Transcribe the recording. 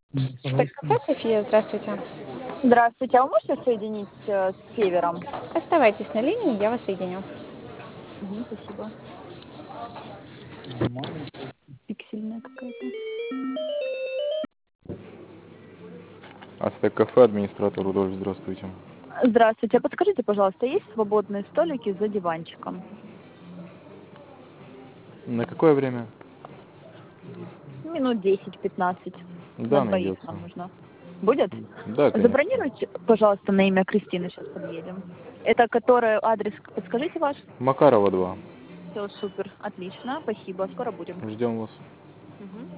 Так, кафе София, здравствуйте. Здравствуйте, а вы можете соединить с Севером? Оставайтесь на линии, я вас соединю. Спасибо. Пиксельная какая-то. Ацтек кафе, администратор Рудольф, здравствуйте. Здравствуйте, а подскажите, пожалуйста, есть свободные столики за диванчиком? На какое время? Минут 10-15. На Да, двоих найдется. нам нужно. Будет? Да, конечно. Забронируйте, пожалуйста, на имя Кристины, сейчас подъедем. Это который адрес, подскажите ваш? Макарова 2. Все, супер, отлично, спасибо, скоро будем. Ждем вас. Мгм.